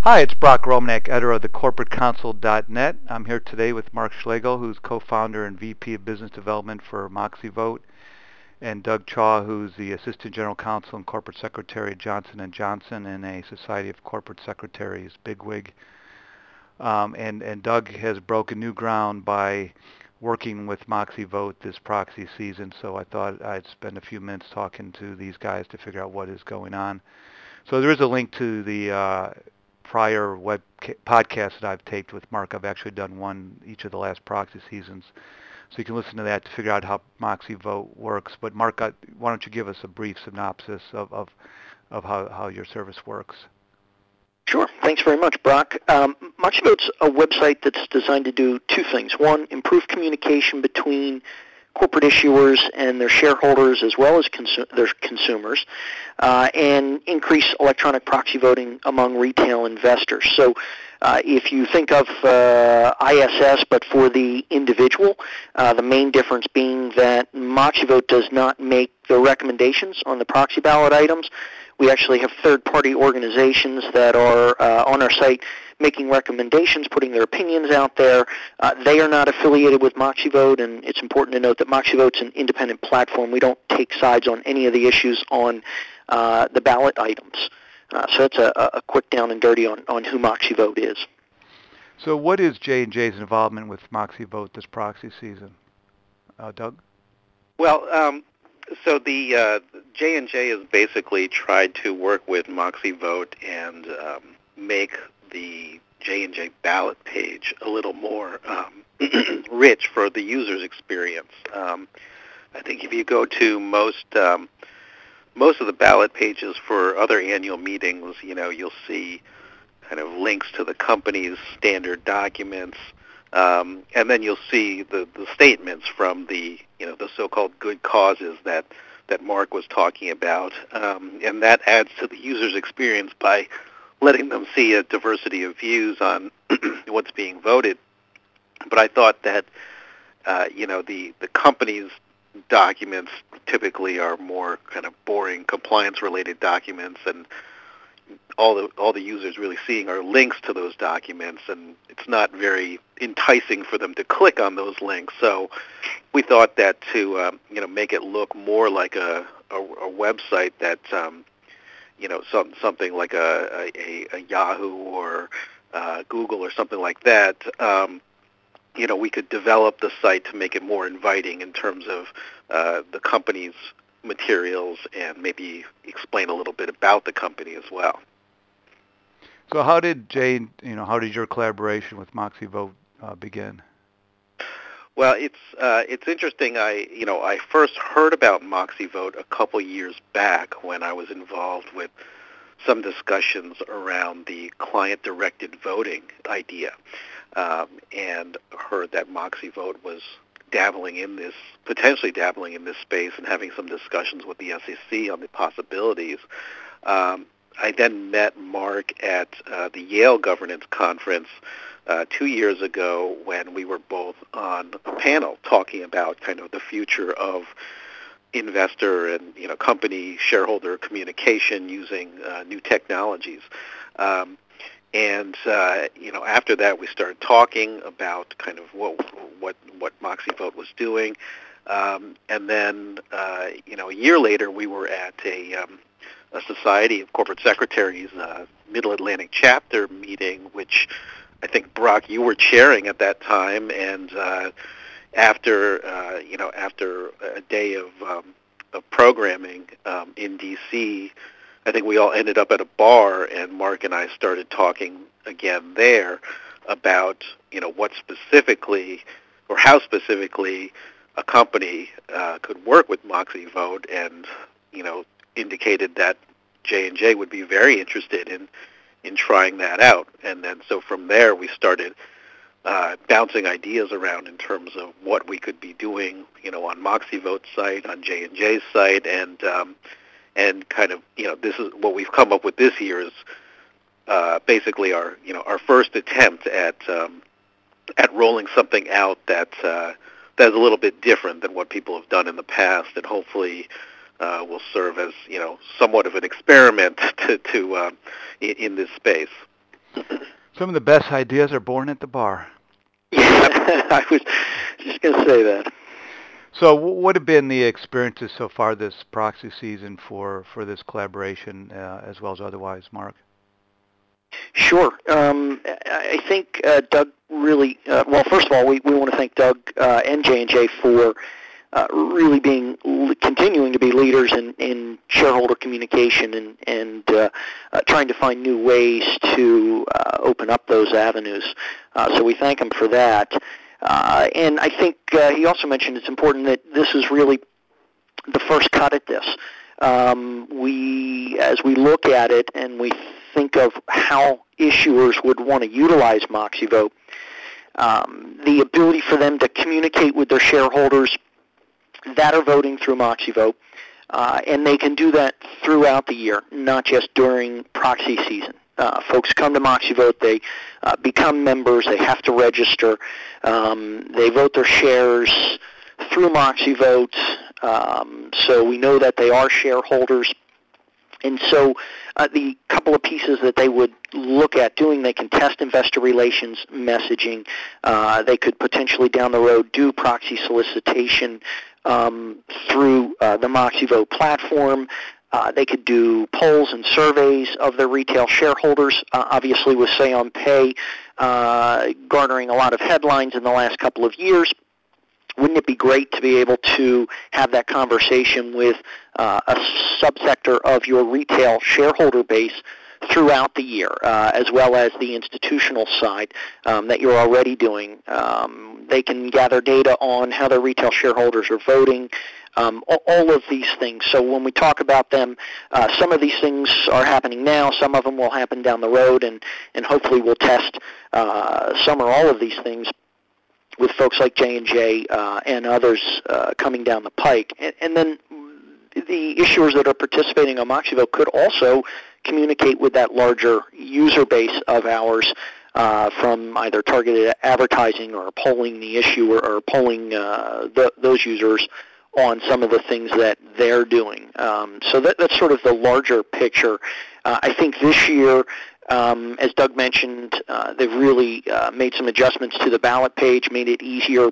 Hi, it's Brock Romanek, editor of thecorporatecouncil.net. I'm here today with Mark Schlegel, who's co-founder and VP of Business Development for MoxieVote, and Doug Chaw, who's the Assistant General Counsel and Corporate Secretary at Johnson & Johnson and a Society of Corporate Secretaries bigwig. And Doug has broken new ground by working with MoxieVote this proxy season, so I thought I'd spend a few minutes talking to these guys to figure out what is going on. So there is a link to the prior podcast that I've taped with Mark. I've actually done one each of the last proxy seasons. So you can listen to that to figure out how MoxieVote works. But Mark, why don't you give us a brief synopsis of how your service works? Sure. Thanks very much, Brock. MoxieVote's a website that's designed to do two things. One, improve communication between corporate issuers and their shareholders as well as their consumers, and increase electronic proxy voting among retail investors. So if you think of ISS but for the individual, the main difference being that MoxieVote does not make the recommendations on the proxy ballot items. We actually have third-party organizations that are on our site making recommendations, putting their opinions out there. They are not affiliated with MoxieVote, and it's important to note that MoxieVote's an independent platform. We don't take sides on any of the issues on the ballot items. So that's a quick down and dirty on who MoxieVote is. So what is J&J's involvement with MoxieVote this proxy season? Doug? Well, so the J&J has basically tried to work with MoxieVote and make the J&J ballot page a little more rich for the user's experience. I think if you go to most of the ballot pages for other annual meetings, you'll see kind of links to the company's standard documents, and then you'll see the statements from the so-called good causes that Mark was talking about, and that adds to the user's experience by letting them see a diversity of views on what's being voted. But I thought that the company's documents typically are more kind of boring compliance-related documents, and all the users really seeing are links to those documents, and it's not very enticing for them to click on those links. So we thought that to make it look more like a website that something like a Yahoo or Google or something like that, we could develop the site to make it more inviting in terms of the company's materials and maybe explain a little bit about the company as well. So how did your collaboration with MoxieVote begin? Well, it's interesting. I first heard about MoxieVote a couple years back when I was involved with some discussions around the client-directed voting idea, and heard that MoxieVote was potentially dabbling in this space and having some discussions with the SEC on the possibilities. I then met Mark at the Yale Governance Conference 2 years ago when we were both on a panel talking about kind of the future of investor and company shareholder communication using new technologies. And after that, we started talking about kind of what MoxieVote was doing, and then a year later, we were at a Society of Corporate Secretaries Middle-Atlantic chapter meeting, which I think, Brock, you were chairing at that time, and after a day of programming in D.C., I think we all ended up at a bar, and Mark and I started talking again there about what specifically or how specifically a company could work with MoxieVote, and indicated that J&J would be very interested in trying that out. And then so from there we started bouncing ideas around in terms of what we could be doing, on MoxieVote's site, on J&J's site, and kind of, this is what we've come up with this year is basically our first attempt at rolling something out that's a little bit different than what people have done in the past, and hopefully will serve as somewhat of an experiment to in this space. Some of the best ideas are born at the bar. Yeah, I was just going to say that. So what have been the experiences so far this proxy season for this collaboration as well as otherwise, Mark? Sure. I think Doug really, well, first of all, we want to thank Doug and J&J for really continuing to be leaders in shareholder communication and trying to find new ways to open up those avenues. So we thank him for that. And I think he also mentioned it's important that this is really the first cut at this. As we look at it and we think of how issuers would want to utilize MoxieVote, the ability for them to communicate with their shareholders that are voting through MoxieVote, and they can do that throughout the year, not just during proxy season. Folks come to MoxieVote, they become members, they have to register, they vote their shares through MoxieVote, so we know that they are shareholders. And so the couple of pieces that they would look at doing, they can test investor relations messaging. They could potentially down the road do proxy solicitation through the MoxieVote platform. They could do polls and surveys of their retail shareholders, obviously with Say on Pay garnering a lot of headlines in the last couple of years. Wouldn't it be great to be able to have that conversation with a subsector of your retail shareholder base throughout the year, as well as the institutional side that you're already doing? They can gather data on how their retail shareholders are voting, all of these things. So when we talk about them, some of these things are happening now, some of them will happen down the road, and hopefully we'll test some or all of these things with folks like J&J and others coming down the pike. And then the issuers that are participating on MoxieVote could also communicate with that larger user base of ours from either targeted advertising or polling the issuer or polling those users on some of the things that they're doing. So that's sort of the larger picture. I think this year, as Doug mentioned, they've really made some adjustments to the ballot page, made it easier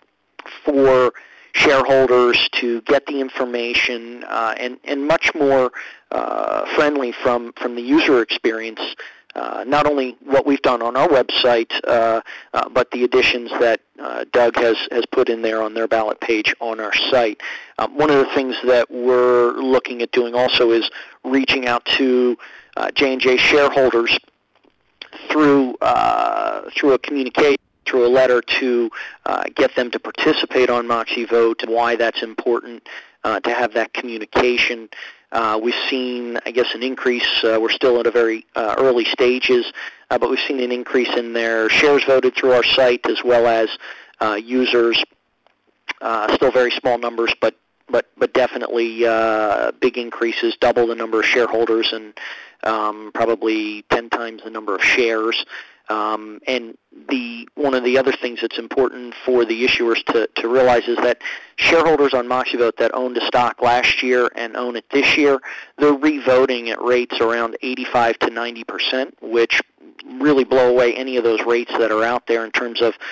for shareholders to get the information and much more friendly from the user experience. Not only what we've done on our website, but the additions that Doug has put in there on their ballot page on our site. One of the things that we're looking at doing also is reaching out to J&J shareholders through a communication, through a letter to get them to participate on MoxieVote and why that's important to have that communication. We've seen, I guess, an increase. We're still at a very early stages, but we've seen an increase in their shares voted through our site as well as users. Still very small numbers, but definitely big increases, double the number of shareholders and probably 10 times the number of shares. And one of the other things that's important for the issuers to realize is that shareholders on MoxieVote that owned a stock last year and own it this year, they're revoting at rates around 85 to 90%, which really blow away any of those rates that are out there in terms of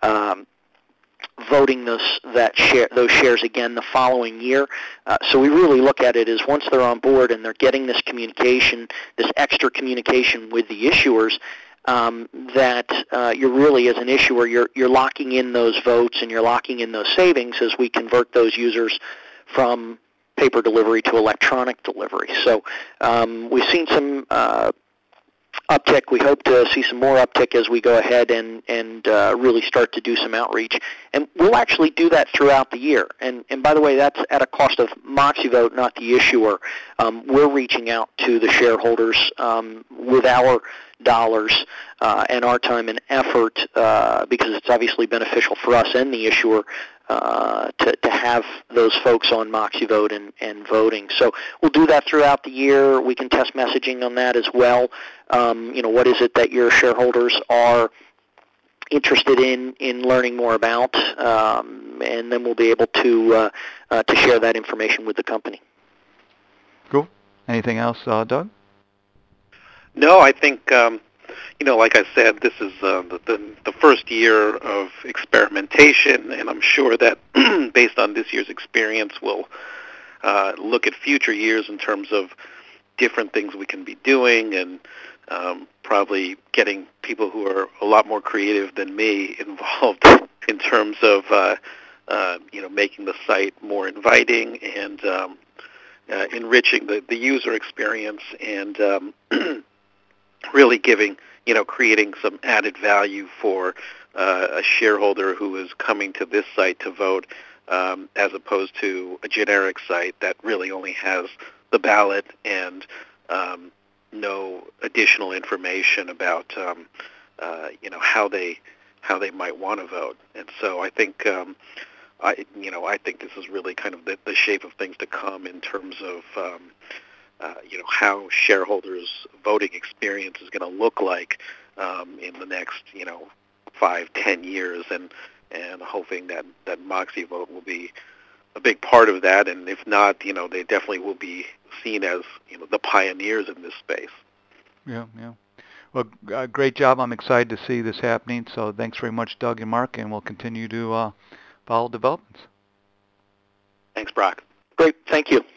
voting those shares again the following year. So we really look at it as once they're on board and they're getting this communication, this extra communication with the issuers, that you're really, as an issuer, you're locking in those votes and you're locking in those savings as we convert those users from paper delivery to electronic delivery. So we've seen some uptick. We hope to see some more uptick as we go ahead and really start to do some outreach. And we'll actually do that throughout the year. And by the way, that's at a cost of MoxieVote, not the issuer. We're reaching out to the shareholders with our dollars and our time and effort because it's obviously beneficial for us and the issuer to have those folks on MoxieVote and voting. So we'll do that throughout the year. We can test messaging on that as well. What is it that your shareholders are interested in learning more about, and then we'll be able to share that information with the company. Cool. Anything else, Doug? No, I think like I said, this is the first year of experimentation, and I'm sure that based on this year's experience, we'll look at future years in terms of different things we can be doing, and probably getting people who are a lot more creative than me involved in terms of making the site more inviting and enriching the user experience, and really creating some added value for a shareholder who is coming to this site to vote, as opposed to a generic site that really only has the ballot and no additional information about how they might want to vote. And so I think I think this is really kind of the shape of things to come in terms of how shareholders' voting experience is going to look like in the next 5-10 years, and hoping that Moxie Vote will be a big part of that, and if not, they definitely will be seen as the pioneers in this space. Yeah. Well, great job. I'm excited to see this happening. So thanks very much, Doug and Mark, and we'll continue to follow developments. Thanks, Brock. Great. Thank you.